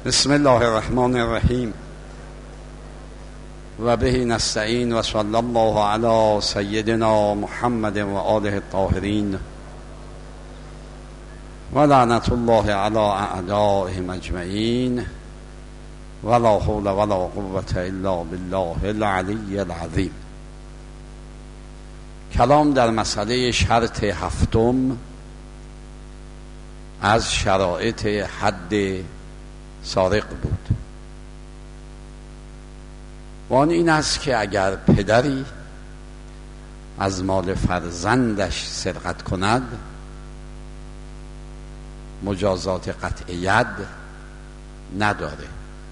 بسم الله الرحمن الرحیم و به نستعین و صلی الله علی سیدنا محمد و آله الطاهرین و لعنت الله علی اعدائهم اجمعین و لا حول و لا قوة الا بالله العلی العظیم. کلام در مسئله شرط هفتم از شرایط حد سارق بود و آن این است که اگر پدری از مال فرزندش سرقت کند مجازات قطع ید نداره.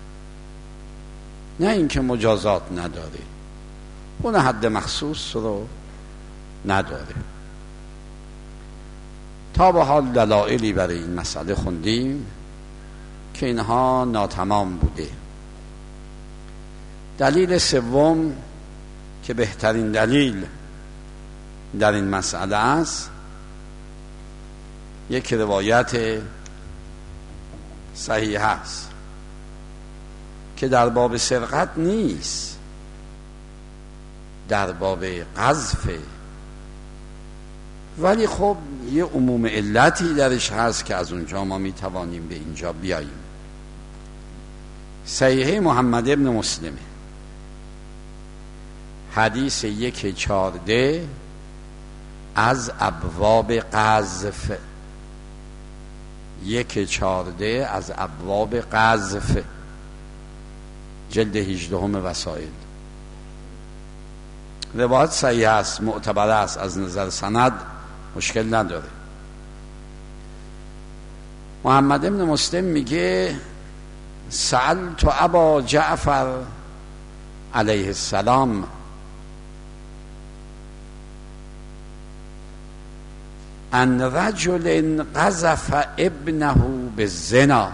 نه اینکه مجازات نداره، اون حد مخصوص رو نداره. تا به حال دلایلی برای این مسئله خوندیم که اینها ناتمام بوده. دلیل سوم که بهترین دلیل در این مسئله است، یک روایت صحیح است که در باب سرقت نیست، در باب قذف، ولی خب یه عموم علتی درش هست که از اونجا ما میتوانیم به اینجا بیاییم. صحیح محمد ابن مسلم، حدیث 1:14 از ابواب قذف، 1:14 از ابواب قذف، جلد 18 وسائل. روایت صحیح است، معتبر است، از نظر سند مشکل نداره. محمد ابن مسلم میگه سألت ابا جعفر علیه السلام ان رجل قذف ابنه بالزنا،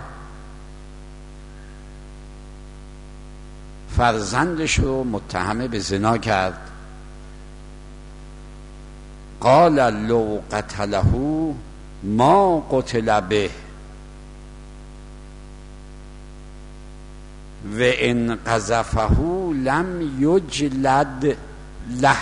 فرزندش رو متهم به زنا کرد. قال لو قتله ما قتل به و ان قذفه لم یجلد له.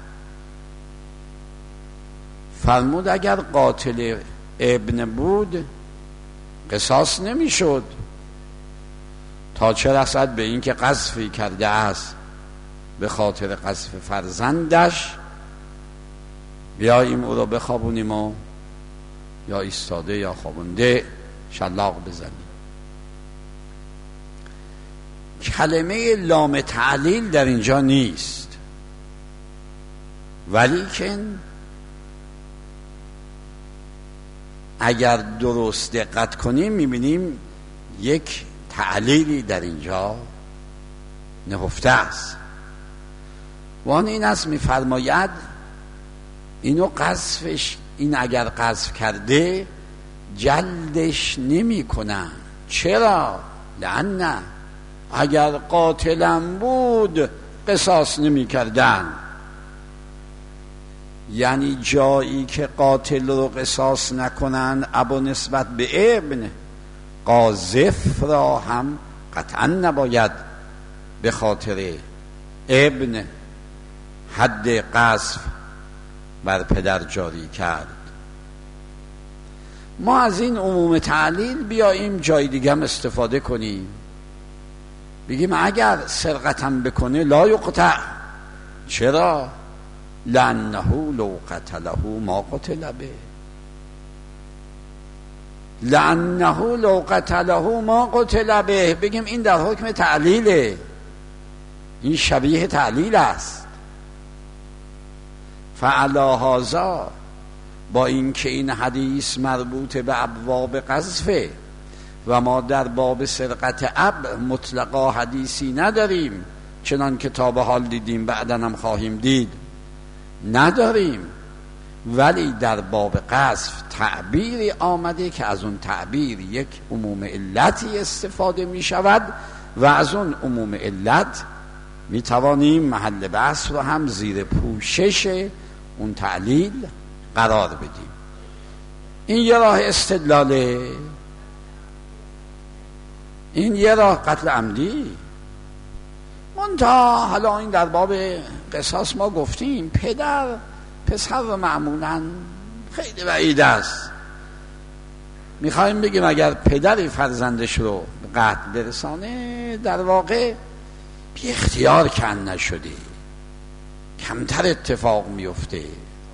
فرمود اگر قاتل ابن بود قصاص نمیشد، تا چه رسد به این که قذفی کرده است به خاطر قذف فرزندش، بیاییم او رو بخوابونیم و یا ایستاده یا خوابونده شلاق بزنیم. کلمه لام تعلیل در اینجا نیست، ولی که اگر درست دقت کنیم میبینیم یک تعلیلی در اینجا نهفته است. وان این است میفرماید اینو قذفش، این اگر قذف کرده جلدش نمی کنن. چرا؟ لعنه اگر قاتلم بود قصاص نمی کردن. یعنی جایی که قاتل رو قصاص نکنن ابو نسبت به ابن، قاذف را هم قطعا نباید به خاطر ابن حد قذف بر پدر جاری کرد. ما از این عموم تعلیل بیاییم جای دیگه هم استفاده کنیم، بگیم اگر سرقتم بکنه لا یقطع. چرا؟ لأنه لو قتله ما قتل به، لأنه لو قتله ما قتل به. بگیم این در حکم تعلیله، این شبیه تعلیل است. فعلی هذا، با اینکه این حدیث مربوط به ابواب قذف و ما در باب سرقت اب مطلقا حدیثی نداریم، چنان که تا به حال دیدیم بعداً هم خواهیم دید نداریم، ولی در باب قذف تعبیری آمده که از اون تعبیر یک عموم علتی استفاده می شود و از اون عموم علت می توانیم محل بحث رو هم زیر پوشش اون تعلیل قرار بدیم. این یه راه استدلاله. این یه راه قتل عمدی. منتها حالا این در باب قصاص ما گفتیم پدر پسر رو معمولا خیلی بعید است. میخوایم بگیم اگر پدری فرزندش رو به قتل برسانه در واقع بی اختیار کن نشده، کمتر اتفاق میفته.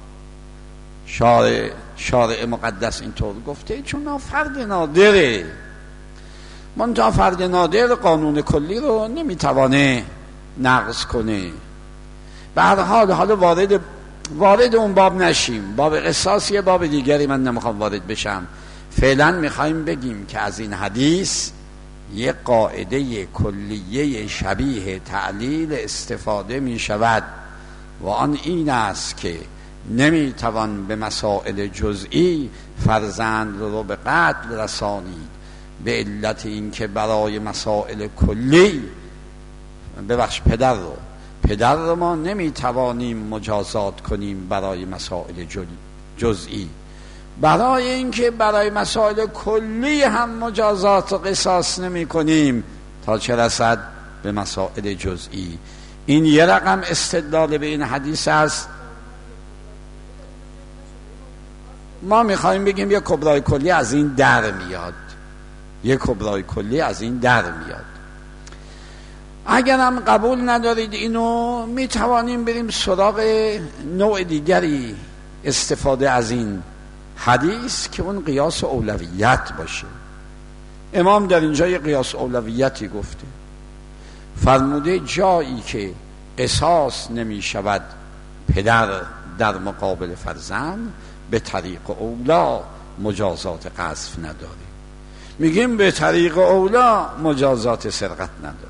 شارع مقدس اینطور گفته چون فرد نادره. منتها فرد نادر قانون کلی رو نمیتوانه نقض کنه. به هر حال حالا وارد اون باب نشیم. باب قصاص یه باب دیگری، من نمیخوام وارد بشم. فعلا میخوایم بگیم که از این حدیث یه قاعده کلیه شبیه تعلیل استفاده میشود و آن این است که نمیتوان به مسائل جزئی فرزند رو به قتل رسانید به علت اینکه برای مسائل کلی پدر رو ما نمیتوانیم مجازات کنیم برای مسائل جزئی، برای اینکه برای مسائل کلی هم مجازات و قصاص نمی کنیم تا چه رسد به مسائل جزئی. این یه رقم استدلال به این حدیث است. ما میخوایم بگیم یه کبرای کلی از این در میاد، اگرم قبول ندارید اینو میتوانیم بریم سراغ نوع دیگری استفاده از این حدیث که اون قیاس اولویت باشه. امام در اینجا یه قیاس اولویتی گفته، فرموده جایی که قصاص نمی شود پدر در مقابل فرزند به طریق اولا مجازات قذف نداره. میگیم به طریق اولا مجازات سرقت نداره.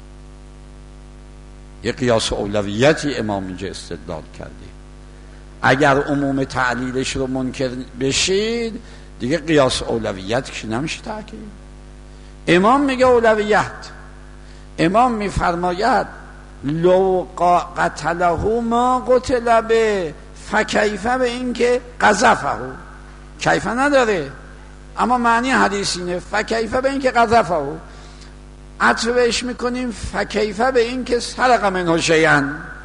یه قیاس اولویتی امام اینجا استدلال کرده. اگر عموم تعلیلش رو منکر بشید دیگه قیاس اولویت که نمیشه تاکید. امام میگه اولویت. امام میفرماید لو قتله ما قتل به فکیفه به این که قذفه، کیفه نداره اما معنی حدیث اینه، فکیفه به این که قذفه، عطف بهش میکنیم فکیفه به این که سرق منه شیئا،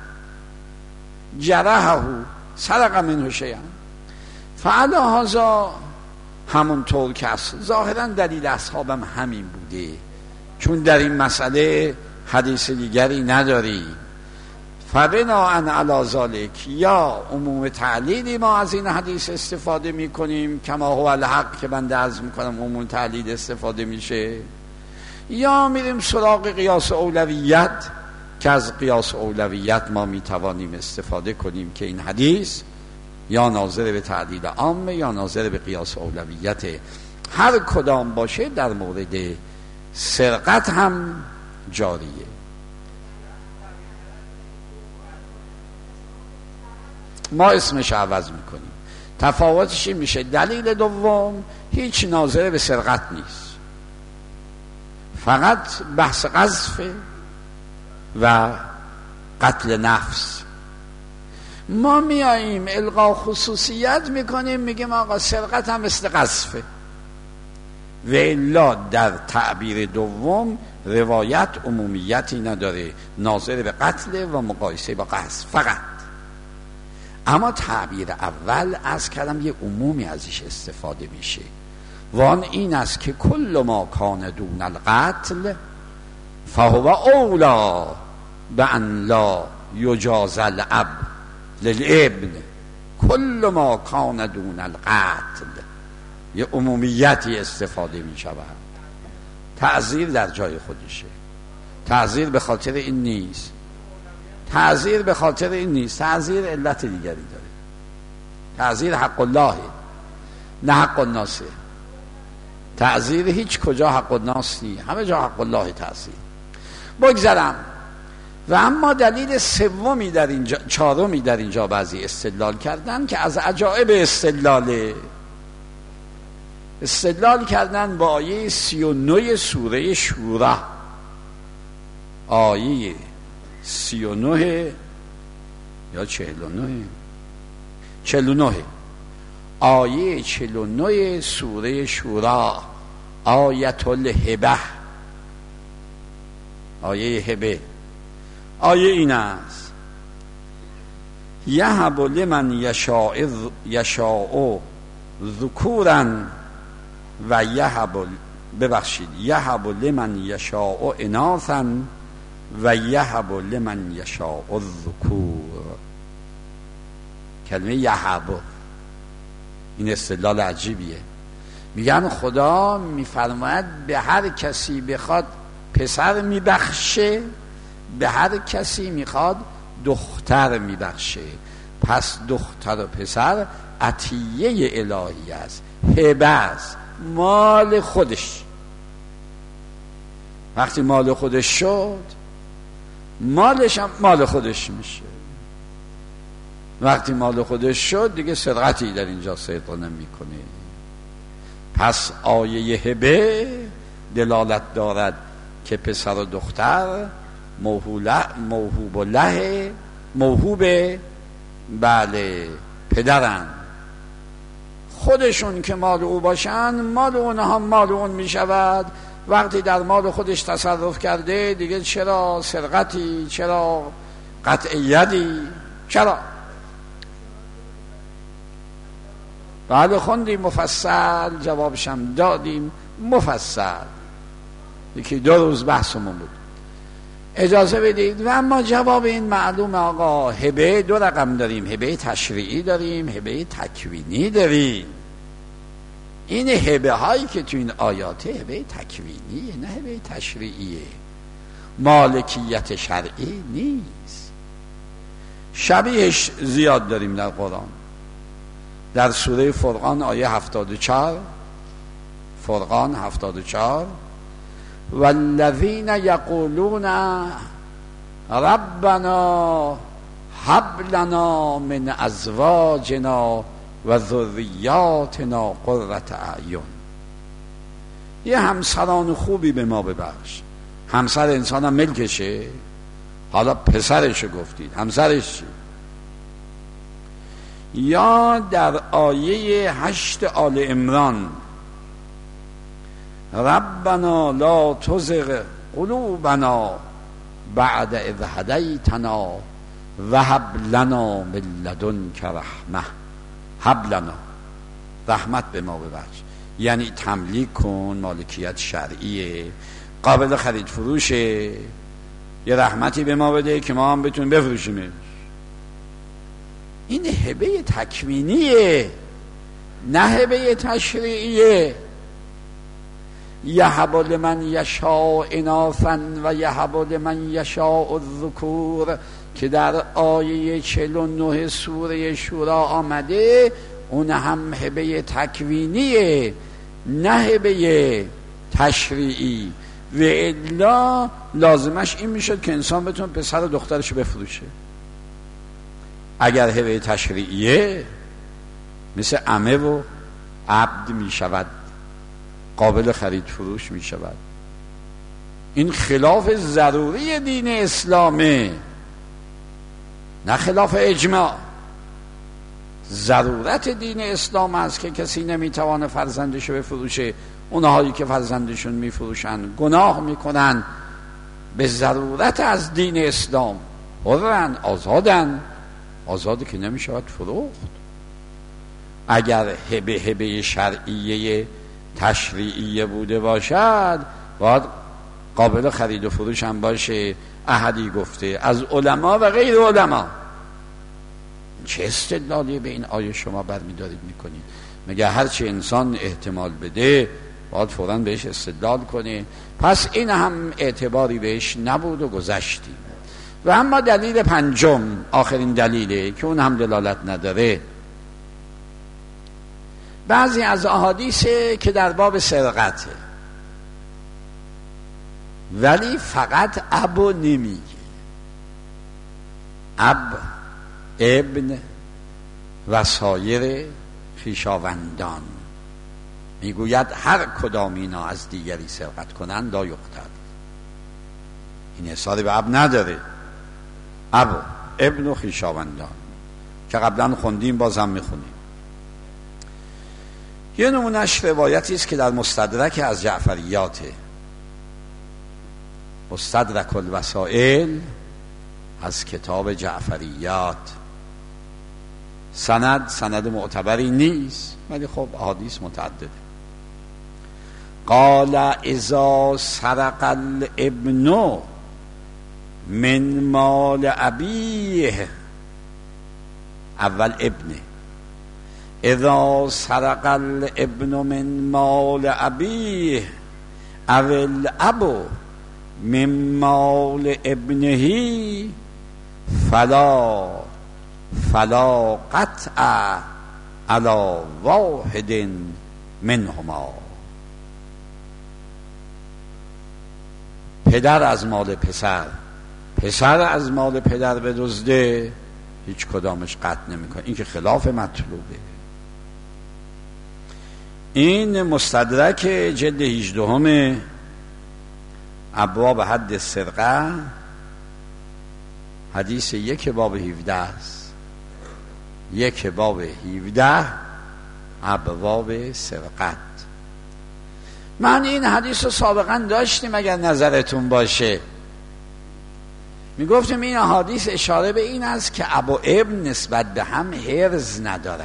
جرحه سرق منه شیئا. فعلی هذا همونطور که ظاهرا دلیل اصحابم همین بوده، چون در این مسئله حدیث دیگری نداری. فبناء علی ذلک یا عموم تعلیلی ما از این حدیث استفاده میکنیم کما هو الحق که بنده عرض میکنم عموم تعلیل استفاده میشه، یا میریم سراغ قیاس اولویت که از قیاس اولویت ما میتوانیم استفاده کنیم که این حدیث یا ناظر به تعلیل عامه یا ناظر به قیاس اولویت. هر کدام باشه در مورد سرقت هم جاریه. ما اسمش عوض میکنیم. تفاوتش این میشه دلیل دوم هیچ ناظر به سرقت نیست، فقط بحث قذف و قتل نفس. ما میاییم القا خصوصیت میکنیم، میگیم آقا سرقت هم مثل قذفه، و الا در تعبیر دوم روایت عمومیتی نداره، ناظر به قتل و مقایسه با قذف فقط. اما تعبیر اول از کلم یه عمومی ازش استفاده میشه و آن این است که کل ما کان دون القتل فهو اولا به ان لا یجاز الاب للابن. کل ما کان دون القتل یه عمومیتی استفاده می شود. تعذیر در جای خودشه، تعذیر به خاطر این نیست، تعذیر علت دیگری داره. تعذیر حق الله نه حق الناس. تعذیر هیچ کجا حق الناس نیست، همه جا حق الله تعذیر. بگذارم. و اما دلیل سومی در اینجا، چهارمی در اینجا بعضی استدلال کردن که از عجایب استدلال کردن با آیه 39 سوره شورا. آیه 39 یا 49 آیه 49 سوره شورا، آیت الهبه آیه هبه. آیه این است: یهب لمن یشاء ذکورا و یهب لمن یشاء اناثا و یهب لمن یشاء الذکور. کلمه یهب این استدلال عجیبیه. میگن خدا میفرماید به هر کسی بخواد پسر میبخشه، به هر کسی میخواد دختر میبخشه. پس دختر و پسر عطیه الهی است، هبه است، مال خودش. وقتی مال خودش شد، مالش هم مال خودش میشه. وقتی مال خودش شد دیگه سرقتی در اینجا سرقه نمیکنه. پس آیه هبه دلالت دارد که پسر و دختر موهوب بله پدرن. خودشون که مال او باشن، مال اونها مال اون می شود. وقتی در مال خودش تصرف کرده دیگه چرا سرقتی، چرا قطعیتی، چرا؟ بله خوندیم مفصل، جوابشم دادیم مفصل، یکی 2 روز بحثمون بود. اجازه بدید. و اما جواب این معلوم آقا، هبه 2 رقم داریم، هبه تشریعی داریم، هبه تکوینی داریم. این هبه هایی که تو این آیاته هبه تکوینیه، نه هبه تشریعیه، مالکیت شرعی نیست. شبیهش زیاد داریم در قرآن. در سوره فرقان آیه 74، فرقان 74: والذین یقولون ربنا هب لنا من ازواجنا و ذریاتنا قرة اعین. یه همسران خوبی به ما ببخش. همسر انسان هم ملکشه، حالا پسرشو گفتید، همسرش چی؟ یا در آیه 8 آل عمران: ربنا لا تزغ قلوبنا بعد اذ هدیتنا و هب لنا من لدنک رحمه. هب لنا، رحمت به ما ببخش، یعنی تملیک کن، مالکیت شرعیه، قابل خرید فروشه، یه رحمتی به ما بده که ما هم بتونیم بفروشیمش. این هبه تکوینیه، نه هبه تشریعیه. یهب لمن یشاء اناثا و یهب لمن یشاء الذکور که در آیه 49 سوره شورا آمده، اون هم هبه تکوینیه، نه هبه تشریعی. و الا لازمش این میشد که انسان بتونه پسر و دخترشو بفروشه. اگر هبه تشریعیه مثل عمه و عبد می شود، قابل خرید فروش می شود. این خلاف ضروری دین اسلامه، نه خلاف اجماع. ضرورت دین اسلام است که کسی نمیتوانه فرزندشو بفروشه. اونهایی که فرزندشون میفروشن گناه میکنن، به ضرورت از دین اسلام. حرن، آزادن، آزادی که نمیشود فروخت. اگر هبه شرعیه تشریعیه بوده باشد، باید قابل خرید و فروش هم باشه. احدی گفته از علما و غیر علما. چه استدلالی به این آیه شما برمی‌دارید میکنید؟ مگه هرچی انسان احتمال بده باید فوراً بهش استدلال کنه؟ پس این هم اعتباری بهش نبود و گذشتیم. و اما دلیل 5، آخرین دلیله که اون هم دلالت نداره. بعضی از احادیثه که در باب سرقته، ولی فقط ابو نمیگه، اب، ابن و سایر خویشاوندان. میگوید هر کدام اینا از دیگری سرقت کنند لا یقتل. این اصرار به اب نداره، ابو، ابن و خویشاوندان که قبلا خوندیم، بازم میخونیم. یه نمونهش روایتی است که در مستدرک از جعفریاته. مستدرک الوسائل از کتاب جعفریات. سند معتبری نیست، ولی خب احادیث متعدده. قال اذا سرق الابن من مال ابیه، اول ابنه، اذا سرق الابن من مال ابیه او الاب من مال ابنه فلا قطع علی واحد منهما. پدر از مال پسر، پسر از مال پدر بدزده، هیچ کدامش قطع نمیکنه. این که خلاف مطلوبه. این مستدرک جلد 18 ابواب حد السرقه، حدیث 1 باب 17 است. 1 باب 17 ابواب سرقت. من این حدیث رو سابقا داشتیم اگر نظرتون باشه. میگفتیم این حدیث اشاره به این است که اب و ابن نسبت به هم حرز ندارن.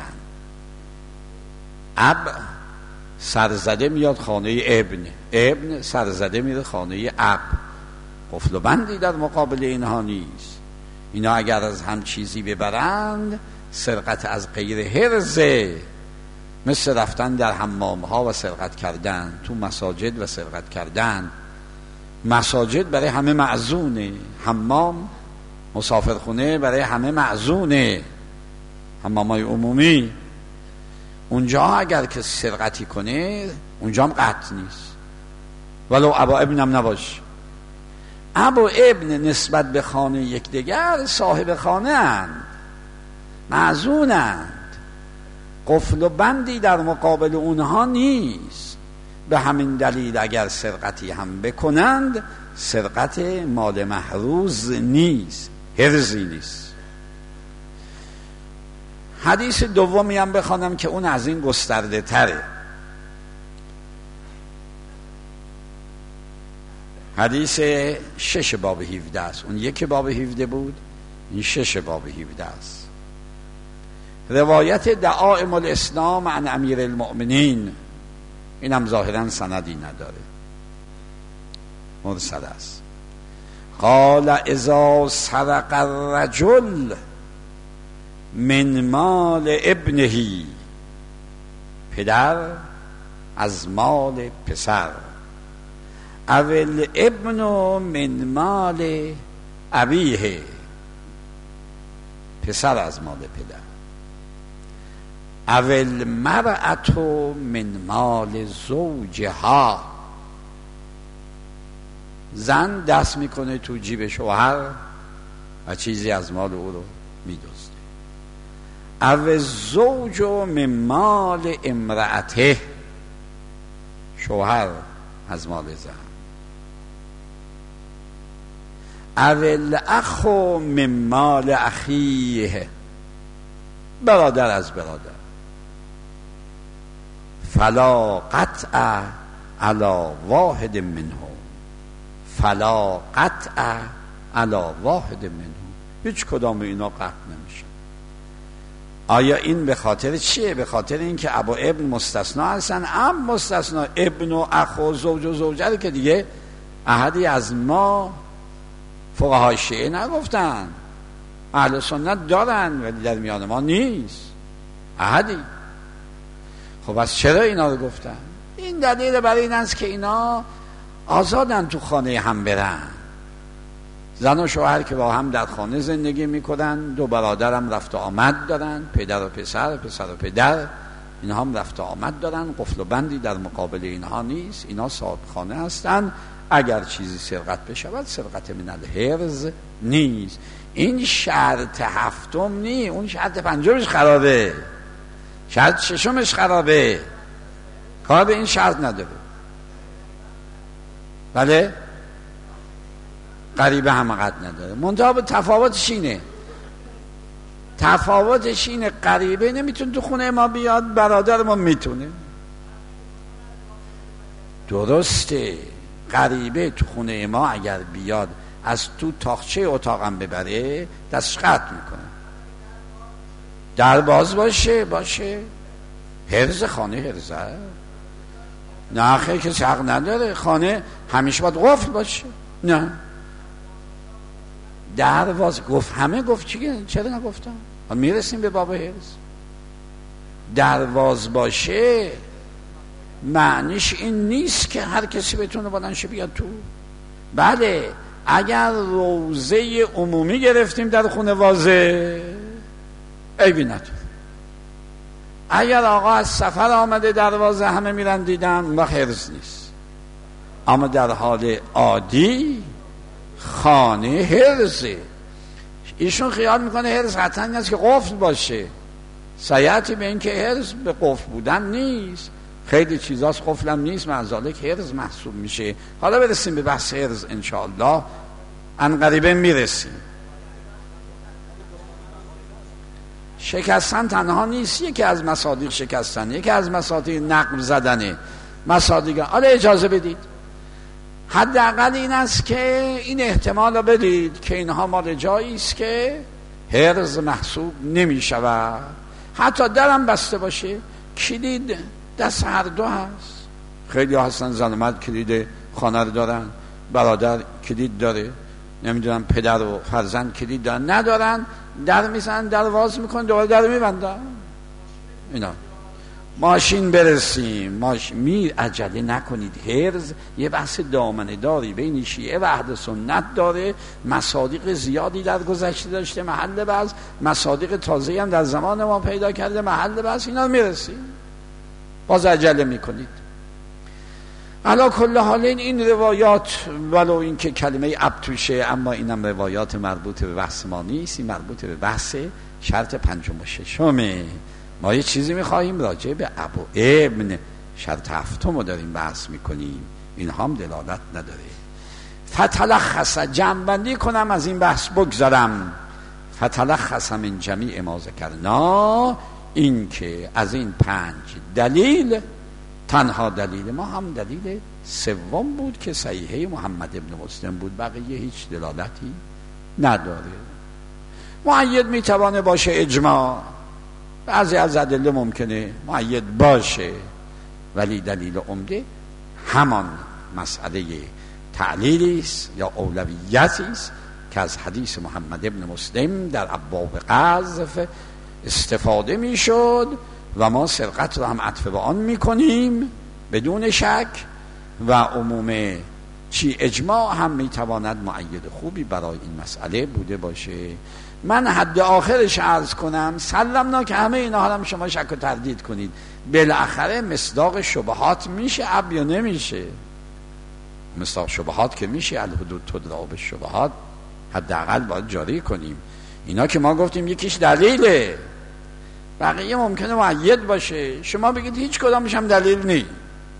اب سرزده میاد خانه ابن سرزده میره خانه اب. قفل و بندی در مقابل اینها نیست. اینا اگر از هم چیزی ببرند سرقت از غیر حرزه، مثل رفتن در حمام ها و سرقت کردن، تو مساجد و سرقت کردن. مساجد برای همه معزونه، حمام مسافرخونه برای همه معزونه، حمامای عمومی. اونجا اگر که سرقتی کنه اونجا هم قطع نیست، ولو ابا ابنم نباشه. ابا ابن نسبت به خانه یکدیگر صاحب خانه اند، معزونند، قفل و بندی در مقابل اونها نیست. به همین دلیل اگر سرقتی هم بکنند سرقت مال محروز نیست، حرزی نیست. حدیث دومی هم بخوانم که اون از این گسترده تره. حدیث 6 باب 17 است. اون 1 باب 17 بود، این 6 باب 17 است. روایت دعائم الاسلام عن امیر المؤمنین، این هم ظاهرا سندی نداره، مرسل است. قال اذا سرق الرجل من مال ابنه، پدر از مال پسر، او الابن من مال ابیه، پسر از مال پدر، او المرأة من مال زوجها، زن دست میکنه تو جیب شوهر و چیزی از مال او رو میدزده. او الزوج من مال امرأته، شوهر از مال زن. او الاخ من مال اخیه، برادر از برادر. فلا قطع علی واحد منهم، فلا قطع علی واحد منهم، هیچ کدام اینا قطع نمیشه. آیا این به خاطر چیه؟ به خاطر اینکه ابا ابن مستثنا هستن. ام مستثنا، ابن و اخ و زوج و زوجه که دیگه احدی از ما فقهای شیعه نگفتن، اهل سنت دارن ولی در میان ما نیست احدی. خب از چرا اینا رو گفتن؟ این دلیل برای این است که اینا آزادن تو خانه هم برن. زن و شوهر که با هم در خانه زندگی میکنن، 2 برادر هم رفت و آمد دارن، پدر و پسر، پسر و پدر، اینها هم رفت و آمد دارن، قفل و بندی در مقابل اینها نیست. اینا صاحب خانه هستن. اگر چیزی سرقت بشود سرقت من الحرز نیست. این شرط 7م نیست، اون شرط 5مش خرابه، شرط 6مش خرابه، کار به این شرط نداره. بله قریبه حماقت نداره. منتها به تفاوتش اینه قریبه نمیتونه تو خونه ما بیاد، برادر ما میتونه. درسته، غریبه تو خونه ما اگر بیاد از تو تاقچه اتاقم ببره دستش قطع میکنه. در باز باشه حرز خانه حرزه نه خیلی کسی حق نداره. خانه همیشه باید قفل باشه. نه درواز گفت همه گفت چرا نگفتم؟ میرسیم به باب حرز. درواز باشه معنیش این نیست که هر کسی بتونه بلندشه بیاد تو. بله اگر روزه عمومی گرفتیم در خونه وازه عیبی نداره. اگر آقا از سفر آمده دروازه همه میرن دیدن اون وقت حرز نیست. اما در حال عادی خانه حرزه. ایشون خیال میکنه حرز حتما این است که قفل باشه. سیعتی به این که حرز به قفل بودن نیست. خیلی چیزاست قفلم نیست معذالک حرز محسوب میشه. حالا برسیم به بحث حرز انشاءالله عنقریبا میرسیم. شکستن تنها نیست یکی از مصادیق شکستن، یکی از مصادیق نقب زدنه. مصادیق حالا اجازه بدید حداقل این است که این احتمال رو بدید که اینها مال جایی است که حرز محسوب نمی شود. حتی درم بسته باشه کلید دست هر دو هست. خیلی هستن زن و مرد کلید خانه رو دارن، برادر کلید داره، نمیدونم پدر و فرزند کلید دارن، ندارن در میزنن در واز میکنن دوباره در میبندن. اینا ماشین برسیم عجله نکنید. حرز یه بحث دامنه داری بین شیعه و اهل سنت داره. مصادیق زیادی در گذشته داشته محل بعض، مصادیق تازه هم در زمان ما پیدا کرده محل بعض. اینا میرسیم باز عجله میکنید. علا کل حال این روایات ولو این که کلمه اب توشه اما اینم روایات مربوط به بحث ما نیست. این مربوط به بحث شرط پنجم و ششمه. ما یه چیزی میخواهیم راجع به ابو ابن شرط هفتم رو داریم بحث میکنیم. این هم دلالت نداره. فتلخص جمع‌بندی کنم از این بحث بگذارم. فتلخص من جمیع ما ذکرنا این که از این 5 دلیل تنها دلیل ما هم دلیل سوم بود که صحیحه محمد ابن مسلم بود. بقیه هیچ دلالتی نداره. مؤید میتوانه باشه اجماع، بعضی از ادله ممکنه مؤید باشه، ولی دلیل عمده همان مسئله تعلیلی است یا اولویتی است که از حدیث محمد ابن مسلم در ابواب قذف استفاده میشد و ما سرقت رو هم عطف به آن میکنیم بدون شک و عموم اجماع هم میتواند مؤید خوبی برای این مسئله بوده باشه. من حد آخرش عرض کنم سلمنا که همه اینا حالا شما شک و تردید کنید بالاخره مصداق شبهات میشه اب یا نمیشه؟ مصداق شبهات که میشه، الحدود تدرا بالشبهات حداقل باید جاری کنیم. اینا که ما گفتیم یکیش دلیله، بقیه ممکنه مؤید باشه. شما بگید هیچ کدامش هم دلیل نیست.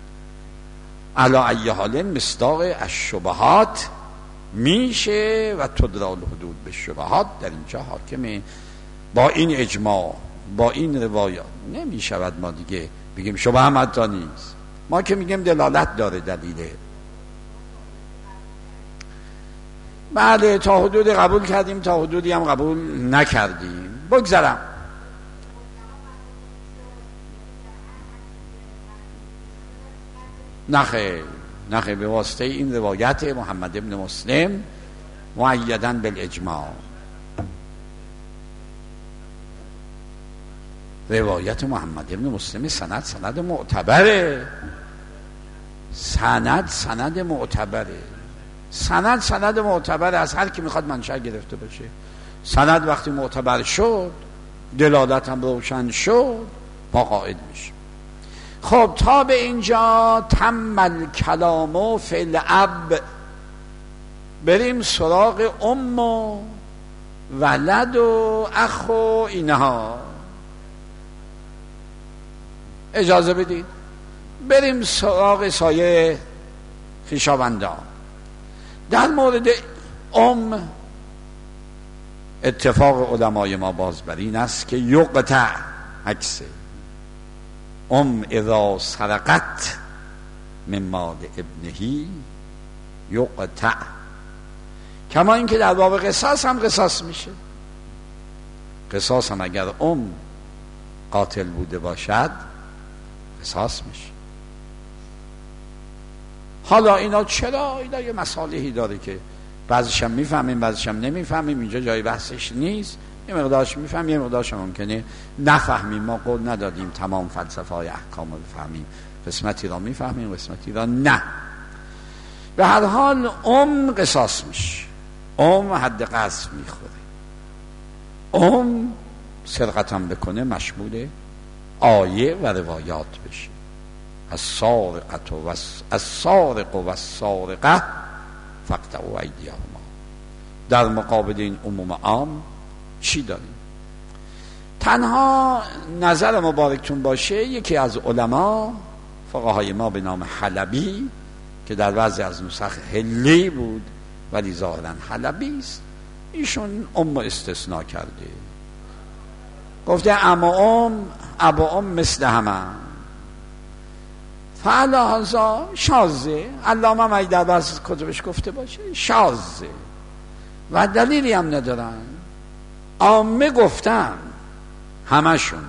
علی ای حال مصداق الشبهات میشه و تدرا الحدود بالشبهات در اینجا حاکمه. با این اجماع با این روایات نمیشود ما دیگه بگیم شبهه هم حتی نیست. ما که میگیم دلالت داره دلیله. بله تا حدود قبول کردیم، تا حدودی هم قبول نکردیم. بگذارم نخیر به واسطه این روایت محمد ابن مسلم مؤیداً بالاجماع. روایت محمد ابن مسلم سند معتبره. سند معتبره از هر کی میخواد منشأ گرفته باشه. سند وقتی معتبر شد دلالت هم روشن شد ما قاعد میشه. خب تا به اینجا تم الکلام فی الاب. بریم سراغ ام و ولد و اخ و اینها. اجازه بدید بریم سراغ سایر خویشاوندان. در مورد ام اتفاق علمای ما باز بر این است که یقطع عکسه اذا سرقت من مال ابنهی یقطع. کما اینکه در باب قصاص هم قصاص میشه. قصاص هم اگر قاتل بوده باشد قصاص میشه. حالا اینا چرا؟ اینا یه مصالحی داره که بعضیش هم میفهمیم بعضیش هم نمیفهمیم، اینجا جای بحثش نیست. یه مقدارش میفهمیم یه مقدارش ممکنه نفهمیم. ما قول ندادیم تمام فلسفه های احکام رو بفهمیم، قسمتی را میفهمیم قسمتی را نه. به هر حال قصاص میشه، حد قذف میخوره، سرقتم بکنه مشمول آیه و روایات بشه. السارق و السارقه فاقطعوا ایدیهما. در مقابل این عموم عام چی داریم؟ تنها نظر مبارکتون باشه یکی از علما فقهای ما به نام حلبی که در بعضی از نسخ حلی بود ولی ظاهرا حلبی است، ایشون استثناء کرده، گفته ابا مثل همه فعلا هزا شازه. علامه هم در بعض از کتبش گفته باشه شازه و دلیلی هم ندارن. عامه گفتن همشون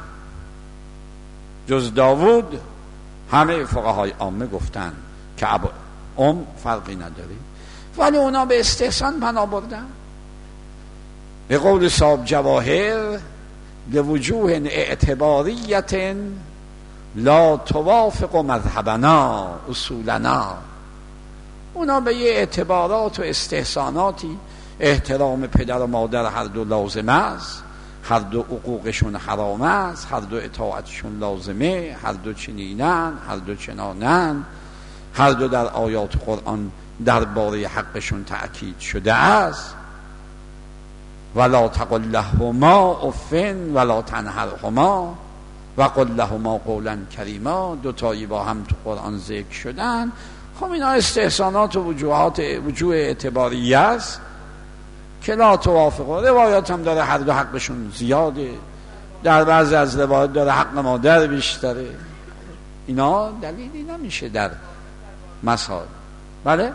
جز داوود، همه فقهای عامه گفتن که فرقی نداره، ولی اونا به استحسان پناه بردن. به قول صاحب جواهر لوجوه اعتباریت لا توافق مذهبنا اصولنا. اونا به یه اعتبارات و استحساناتی، احترام پدر و مادر هر دو لازم است، هر دو حقوقشون حرام است، هر دو اطاعتشون لازمه، هر دو چنینن، هر دو چنانن، هر دو در آیات قرآن درباره حقشون تأکید شده است. ولا تقل لهما اف ولا تنهرهما و قل لهما قولا کریما. دوتایی با هم تو قرآن ذکر شدن. خب اینا استحسانات و وجوه اعتباریه است که لا توافقه. روایات هم داره هر دو حقشون زیاده، در بعضی از روایات داره حق مادر بیشتره. اینا دلیلی نمیشه در مسائل. بله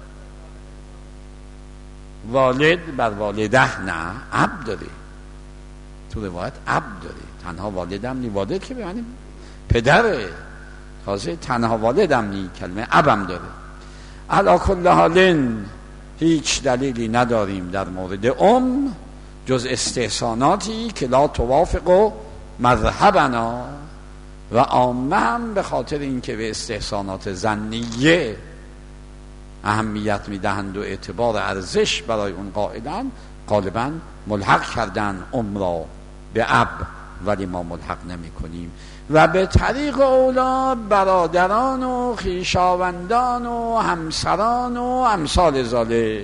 والد بر والده نه، اب داره تو روایت، اب داره. تنها والدم نی، والد که ببینیم پدره، تازه تنها والدم نی، کلمه ابم داره. علی کل حال هیچ دلیلی نداریم در مورد جز استحساناتی که لا توافق مذهبنا و عامه هم به خاطر اینکه به استحسانات ظنیه اهمیت میدهند و اعتبار ارزش برای اون قائلن، غالبا ملحق کردن را به اب، ولی ما ملحق نمی کنیم. و به طریق اولا برادران و خویشاوندان و همسران و امثال ذالک،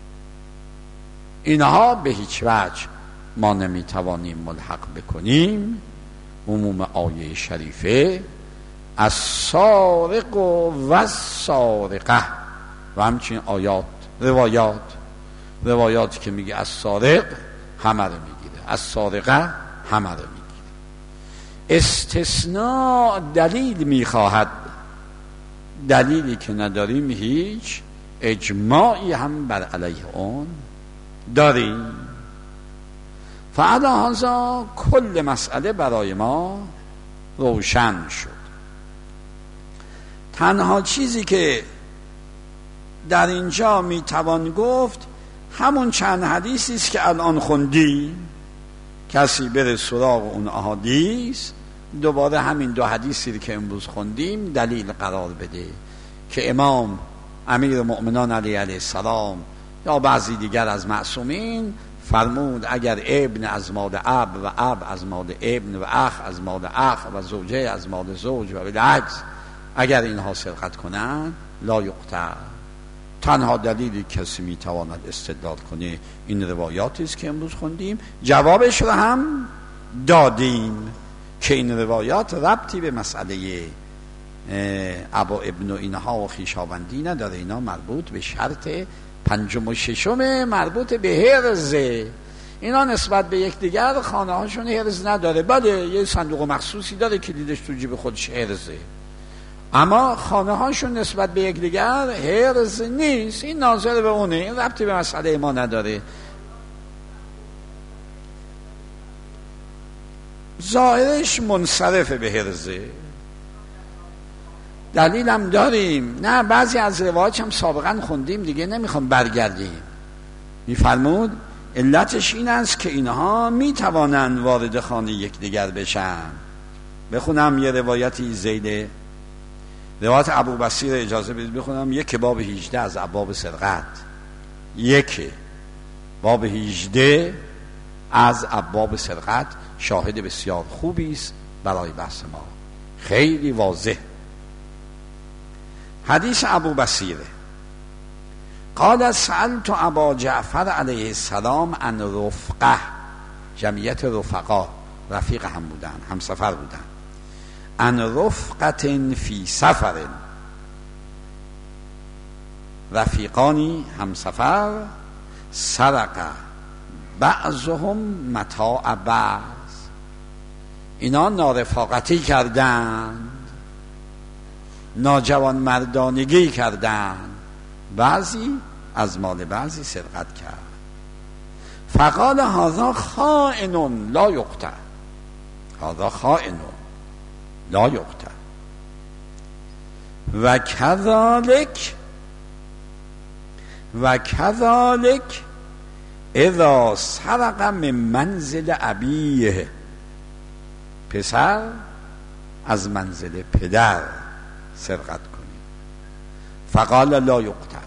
اینها به هیچ وجه ما نمی توانیم ملحق بکنیم. عموم آیه شریفه السارق و السارقه و همچنین آیات روایات که میگه السارق همه رو میگیره، السارقه همه رو میگیره. استثناء دلیل میخواهد، دلیلی که نداریم، هیچ اجماعی هم بر علیه اون داریم. فعلا هذا کل مسئله برای ما روشن شد. تنها چیزی که در اینجا میتوان گفت همون چند حدیثی است که الان خوندیم. کسی بره سراغ اون احادیث، دوباره همین دو حدیثی که امروز خوندیم دلیل قرار بده که امام امیر المؤمنان علیه السلام یا بعضی دیگر از معصومین فرمود اگر ابن از مال اب و اب از مال ابن و اخ از مال اخ و زوجه از مال زوج و بالعکس اگر اینها سرقت کنند لا یقطع. تنها دلیلی کسی میتواند استدلال کنه این روایاتی است که امروز خوندیم. جوابش رو هم دادیم که این روایات ربطی به مسئله ابا ابن و اینها و خویشاوندی نداره. اینا مربوط به شرط پنجم و ششم، مربوط به حرزه. اینا نسبت به یکدیگر خانه هاشون حرز نداره. بله یه صندوق مخصوصی داره که کلیدش تو جیب خودش حرزه، اما خانه هاشون نسبت به یکدیگر هرز نیست، این ناظر به اونه، این ربطی به مسئله ما نداره. ظاهرش منصرف به هرزه، دلیلم داریم. نه بعضی از روایات هم سابقا خوندیم دیگه، نمیخوام برگردیم. میفرمود علتش این است که اینها میتوانند وارد خانه یکدیگر بشن. بخونم یه روایتی زیده، روایت ابو بصیر، اجازه بدید بخونم. یک باب 18 از ابواب سرقت، یک باب 18 از ابواب سرقت شاهد بسیار خوبی است برای بحث ما، خیلی واضح. حدیث ابو بصیر قال سألت ابا جعفر علیه السلام عن رفقه، جمعیت رفقا، رفیق هم بودن، هم سفر بودن. عن رفقة فی سفر، رفیقانی هم سفر، سرق بعضهم متاع بعض، اینا نارفاقتی کردند، ناجوان مردانگی کردند، بعضی از مال بعضی سرقت کرد. فقال هذا خائن لا یقطع، هذا خائن لا یقطع و کذالک اذا سرق من منزل ابیه، پسر از منزل پدر سرقت کنید. فقال لا یقطع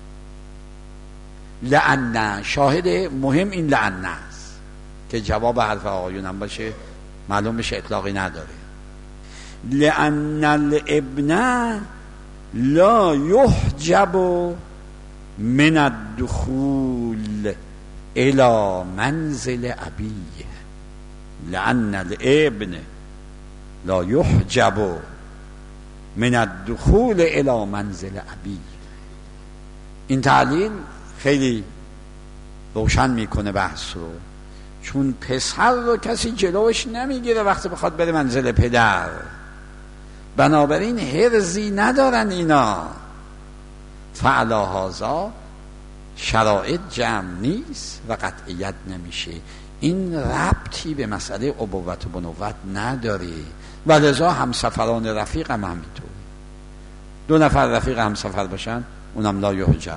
لأن، شاهد مهم این لأن است که جواب حرف آقایونم باشه، معلوم بشه اطلاقی نداره. لأن الابن لا یحجب من الدخول الى منزل ابیه، لأن الابن لا یحجب من الدخول الى منزل ابیه. این تعلیل خیلی روشن میکنه بحث رو، چون پسر رو کسی جلوش نمیگیره وقتی بخواد بره منزل پدر، بنابراین هرزی ندارن اینا. فعلا هازا شرایط جمع نیست و قطعیت نمیشه، این ربطی به مسئله ابوت و بنوت نداره. و لذا همسفران رفیق هم همینطور، دو نفر رفیق همسفر باشن اونم لا یحجب.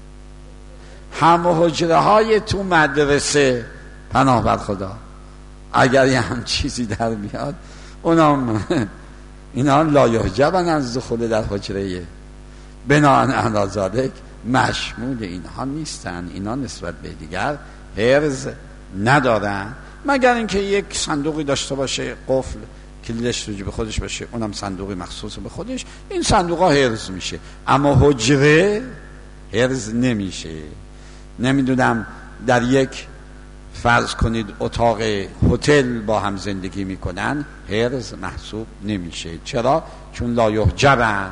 هم حجره های تو مدرسه، پناه بر خدا، اگر یه هم چیزی در بیاد اونم اینا لا یحجبن از دخول در حجره، بناء علی ذلک مشمول اینها نیستن. اینا نسبت به دیگر حرز ندارن، مگر اینکه یک صندوقی داشته باشه قفل کلیدش رو به خودش باشه، اونم صندوقی مخصوص به خودش، این صندوق ها حرز میشه، اما حجره حرز نمیشه. نمیدونم در یک فرض کنید اتاق هتل با هم زندگی میکنن، حرز محسوب نمیشه. چرا؟ چون لا یحجبن.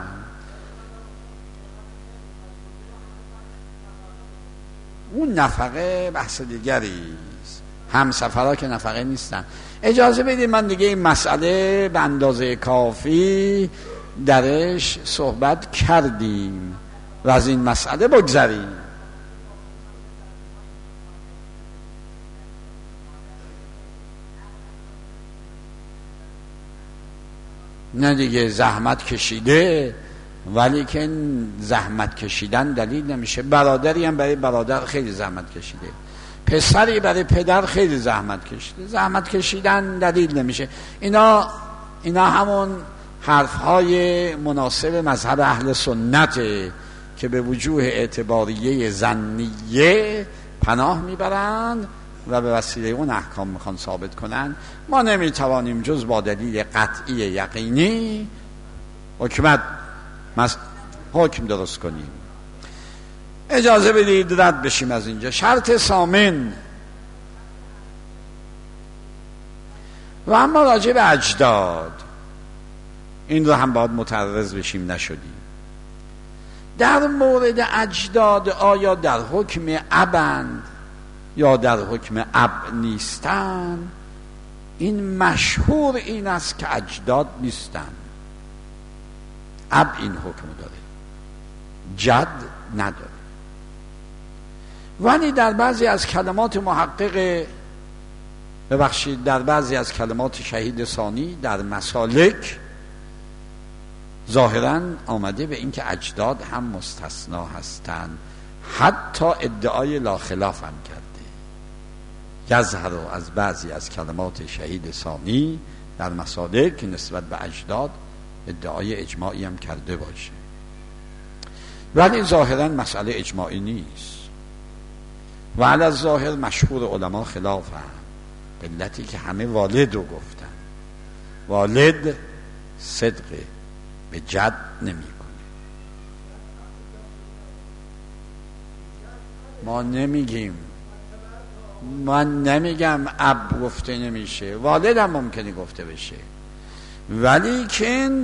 اون نفقه بحث دیگری است، همسفرها که نفقه نیستن. اجازه بدید من دیگه این مسئله به اندازه کافی درش صحبت کردیم و از این مسئله بگذریم. نه دیگه زحمت کشیده، ولی که زحمت کشیدن دلیل نمیشه. برادری هم برای برادر خیلی زحمت کشیده، پسری برای پدر خیلی زحمت کشیده، زحمت کشیدن دلیل نمیشه. اینا همون حرفهای مناسب مذهب اهل سنته که به وجوه اعتباریه ظنیه پناه میبرند و به وسیله اون احکام میخوان ثابت کنن. ما نمیتوانیم جز با دلیل قطعی یقینی حکم درست کنیم. اجازه بدید رد بشیم از اینجا. شرط ثامن و اما راجع به اجداد، این رو هم باید متعرض بشیم، نشدیم. در مورد اجداد آیا در حکم ابند یا در حکم اب نیستن؟ این مشهور این است که اجداد نیستن. اب این حکم داره، جد نداره. ولی در بعضی از کلمات محقق، ببخشید در بعضی از کلمات شهید ثانی در مسالک ظاهراً آمده به این که اجداد هم مستثنا هستند، حتی ادعای لا خلاف هم کرده. یظهر از بعضی از کلمات شهید ثانی در مسالک نسبت به اجداد ادعای اجماعی هم کرده باشه، ولی ظاهراً مسئله اجماعی نیست و علی الظاهر مشهور علما خلاف هم، به علتی که همه والد رو گفتن. والد صدق به جد نمی کنه. ما نمیگیم، من نمیگم اب گفته نمیشه، والد هم ممکنه گفته بشه، ولی کن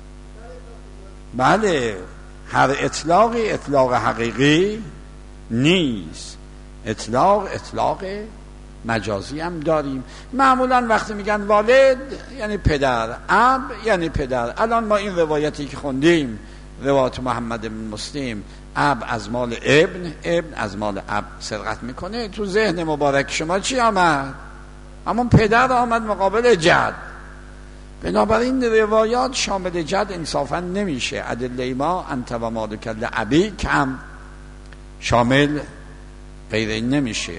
بله هر اطلاقی اطلاق حقیقی نیست، اطلاق مجازی هم داریم. معمولا وقتی میگن والد یعنی پدر، اب یعنی پدر. الان ما این روایتی که خوندیم، روایت محمد بن مسلم، اب از مال ابن از مال اب سرقت میکنه، تو ذهن مبارک شما چی آمد؟ همون پدر آمد مقابل جد. بنابراین روایات شامل جد انصافا نمیشه. ادله ما انت و مالک لابی کم شامل غیر این نمیشه.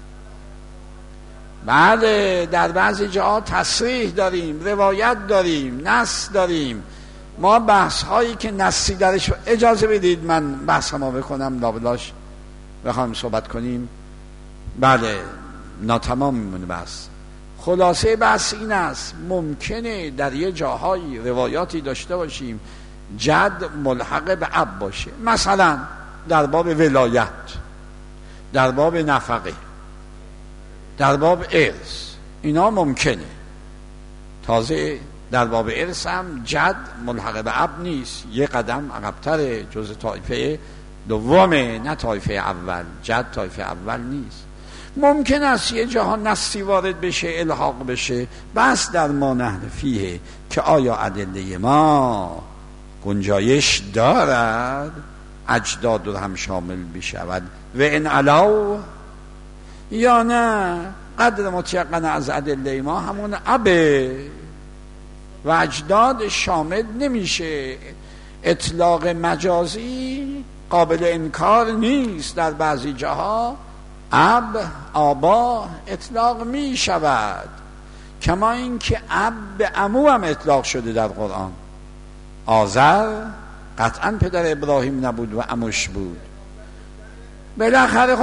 بله در بعضی جاها تصریح داریم، روایت داریم، نص داریم. ما بحث هایی که نصی درش، اجازه بدید من بحث ما بکنم لابلاش بخوام صحبت کنیم. بله ناتمام میمونه بحث. خلاصه بحث این است ممکنه در یه جاهای روایاتی داشته باشیم جد ملحق به اب باشه، مثلا در باب ولایت، در باب نفقه، در باب ارث، اینا ممکنه. تازه در باب ارث هم جد ملحق به اب نیست، یه قدم عقب‌تره، جز طایفه دومه نه طایفه اول. جد طایفه اول نیست. ممکن است یه جاها نصی وارد بشه، الحاق بشه، بس در ما نحن فیه که آیا ادله ما گنجایش دارد اجداد رو هم شامل بشود و ان علاو یا نه قدر متیقن از ادله ما همون ابه و اجداد شامل نمیشه. اطلاق مجازی قابل انکار نیست، در بعضی جاها اب آبا اطلاق می شود، کما این که اب به عمو هم اطلاق شده در قرآن. آذر قطعا پدر ابراهیم نبود و عموش بود، بالاخره خب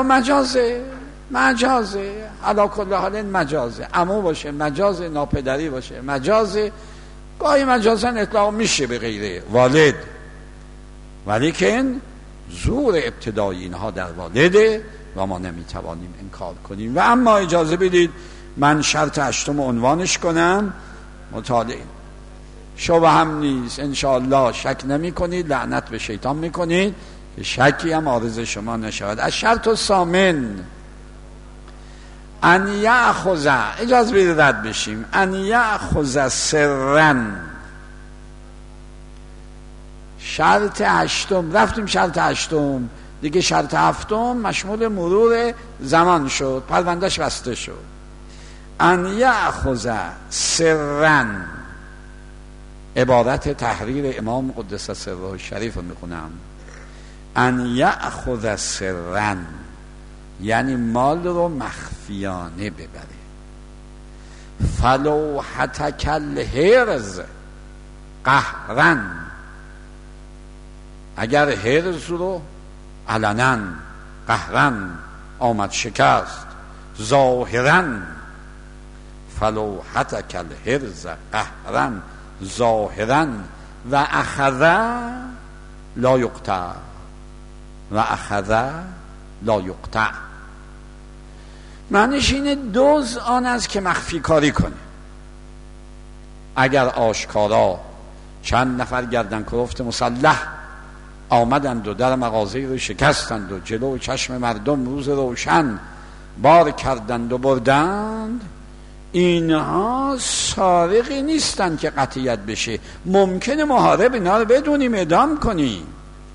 مجازه علا کل حال مجازه، عمو باشه مجازه، ناپدری باشه مجازه، گاهی مجازا اطلاق میشه به غیره والد، ولی که زور ابتدایی اینها در والده و ما نمیتوانیم انکار کنیم. و اما اجازه بدید من شرط هشتم عنوانش کنم، مطالعه شبه هم نیست انشاءالله، شک نمی کنید، لعنت به شیطان می کنید که شکی هم عارض شما نشود. از شرط و ثامن ان یأخذ، اجازه بدید رد بشیم، ان یأخذ سرن. شرط هشتم رفتیم، شرط هشتم دیگه، شرط هفتم مشمول مرور زمان شد، پروندهش بسته شد. ان یأخذ سرن، عبارت تحریر امام قدس سره شریف رو میخونم. ان یأخذ سرن یعنی مال رو مخفیانه ببره. فلو حتک الحرز قهرن، اگر حرز رو علنا قهرن آمد شکست ظاهرا، فلو حتک الحرز قهرن ظاهرا و اخذ لا یقطع، و اخذ لا یقطع معنیش اینه دزد آن است که مخفی کاری کنه. اگر آشکارا چند نفر گردن کلفت مسلح آمدند و در مغازه رو شکستند و جلو چشم مردم روز روشن بار کردند و بردند، اینها سارقی نیستن که قطعیت بشه. ممکنه محارب اینا رو بدونیم اعدام کنیم،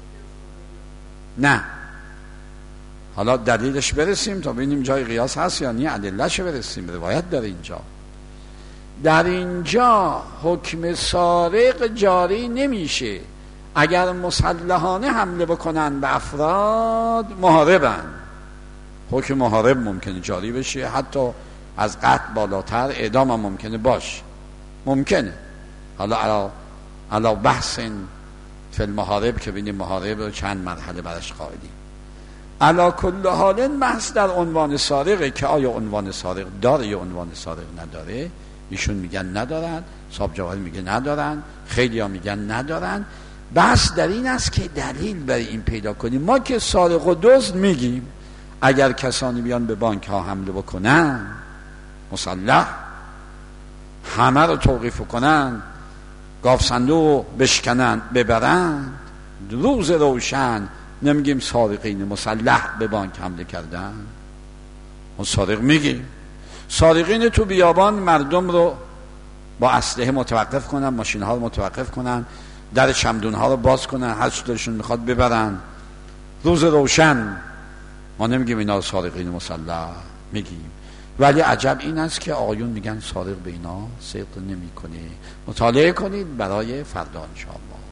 نه حالا دلیلش برسیم تا ببینیم جای قیاس هست یا نه، ادلهش برسیم، روایت داره اینجا. در اینجا حکم سارق جاری نمیشه اگر مسلحانه حمله بکنن به افراد محاربن. حکم محارب ممکنه جاری بشه، حتی از قتل بالاتر اعدام هم ممکنه باشه، ممکنه. حالا علا بحث فی المحارب که بینیم محارب چند مرحله برش قائلیم. علا کل حال بحث در عنوان سارقه که آیا عنوان سارق داره یا عنوان سارق نداره. ایشون میگن ندارن، صاحب جواهر میگه ندارن، خیلی ها میگن ندارن. بحث در این است که دلیل برای این پیدا کنیم. ما که سارق و دزد میگیم اگر کسانی بیان به بانک ها حمله بکنن مسلح، همه رو توقیف کنن، گاف صندوق بشکنن ببرن، روز روشن نمیگیم سارقین مسلح به بانک حمله کردن. ما سارق میگیم سارقین تو بیابان مردم رو با اسلحه متوقف کنن، ماشین ها رو متوقف کنن، در چمدون ها رو باز کنن، هر چی دلشون میخواد ببرن، روز روشن. ما نمیگیم اینا سارقین مسلح، میگیم. ولی عجب این است که آقایون میگن سارق به اینا سرقه نمیکنه. مطالعه کنید برای فردا انشاءالله.